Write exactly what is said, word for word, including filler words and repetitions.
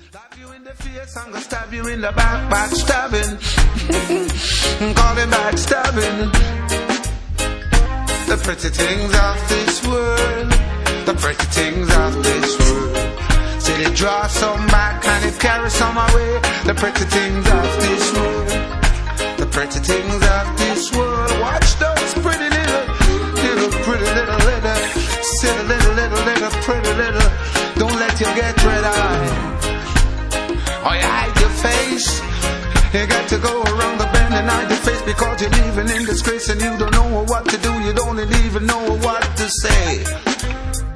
Stab you in the face, I'm gonna stab you in the back, back stabbing. Call it back stabbing. The pretty things of this world, the pretty things of this world. Say they draw some back and it carries some away. The pretty things of this world, the pretty things of this world. Watch those pretty little, little pretty little little, silly little little little pretty little. Don't let you get red eye. Or you hide your face. You got to go around the bend and hide your face because you're living in disgrace and you don't know what to do. You don't even know what to say.